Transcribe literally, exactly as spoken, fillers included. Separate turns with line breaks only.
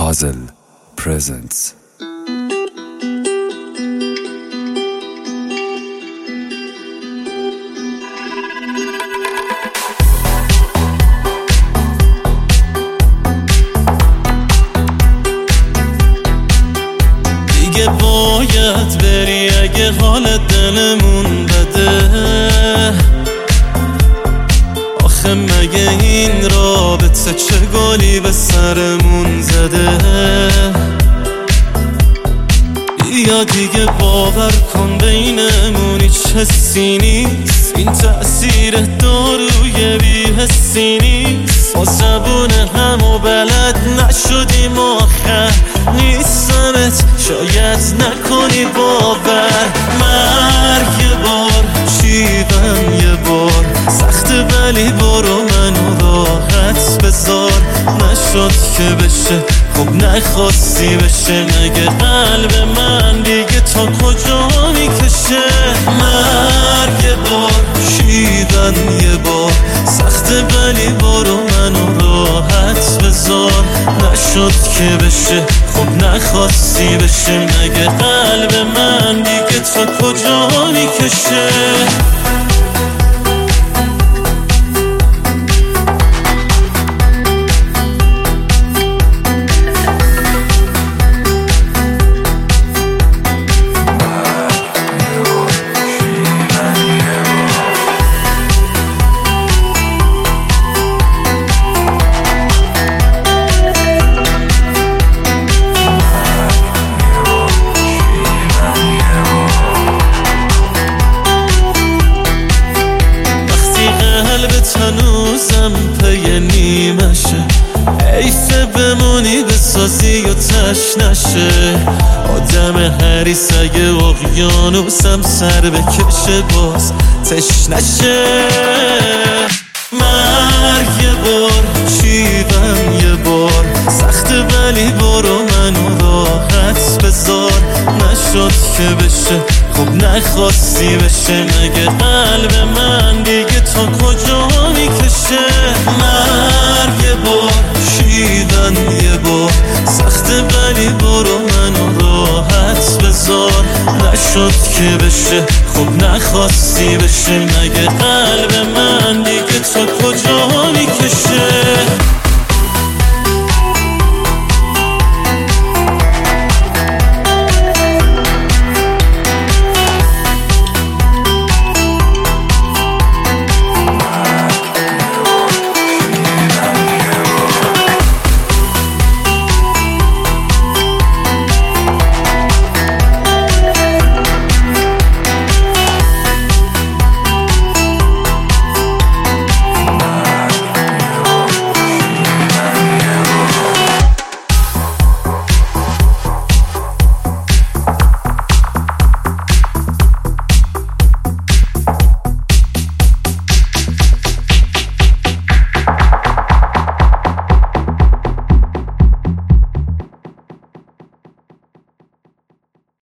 Puzzle presents.
دیگه باید بری اگه حال دلمون بده. آخه مگه این رابطه چه گلی به سرمون زده؟ یا دیگه باور کن بینمون هیچ حسی نیست، این تأثیر داروی بی حسی نیست. با زبون هم و بلد نشدیم آخر نیستمت، شاید نکنی باور. مرگ یه بار، شیون یه بار سخته ولی برو منو راحت بذار. نشد که بشه خب نخواستی بشه، مگه قلب من دیگه تا کجا میکشه؟ مرگ یه بار، شیون یه بار سخته ولی برو منو راحت بذار. نشد که بشه خب نخواستی بشه، مگه قلب من دیگه تا کجا میکشه؟ هنوزم پی نیمشه، حیفه بمونی بسازی و تش نشه. آدم حریص اگه اقیانوسم سر بکشه باز تش نشه. مرگ یه بار، شیون یه بار سخته ولی برو منو راحت بذار. نشد که بشه خب نخواستی بشه، مگه قلب من دیگه تا کجا میکشه؟ مرگ یه بار، شیون یه بار سخته ولی برو منو راحت بذار. نشد که بشه خب نخواستی بشه، مگه قلب من